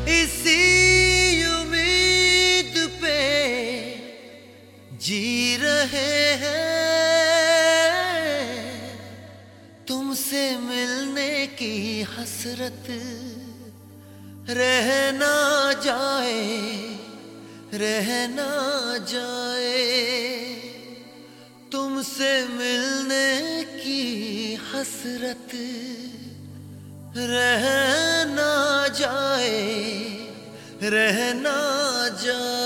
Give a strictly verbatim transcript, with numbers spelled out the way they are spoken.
इसी उम्मीद पे जी रहे हैं, तुमसे मिलने की हसरत रह ना जाए, रह ना जाए। तुमसे मिलने की हसरत रह ना जाए, रह ना जाए।